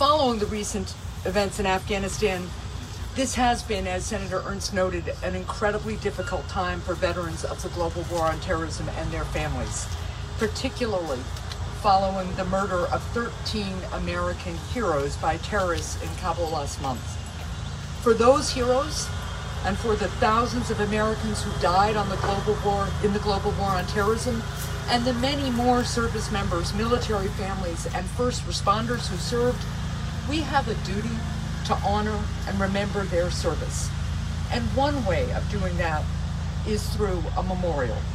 Following the recent events in Afghanistan, this has been, as Senator Ernst noted, an incredibly difficult time for veterans of the global war on terrorism and their families, particularly following the murder of 13 American heroes by terrorists in Kabul last month. For those heroes, and for the thousands of Americans who died in the global war on terrorism, and the many more service members, military families, and first responders who served, we have a duty to honor and remember their service. And one way of doing that is through a memorial.